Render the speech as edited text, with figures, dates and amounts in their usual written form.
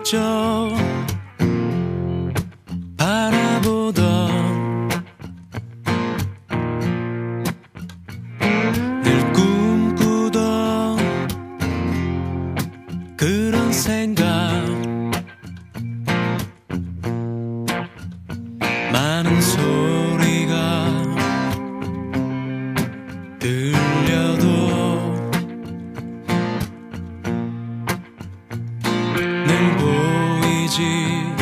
슬쩍 바라보던 늘 꿈꾸던 그런 생각 많은 소리가 들려도 늘 보이지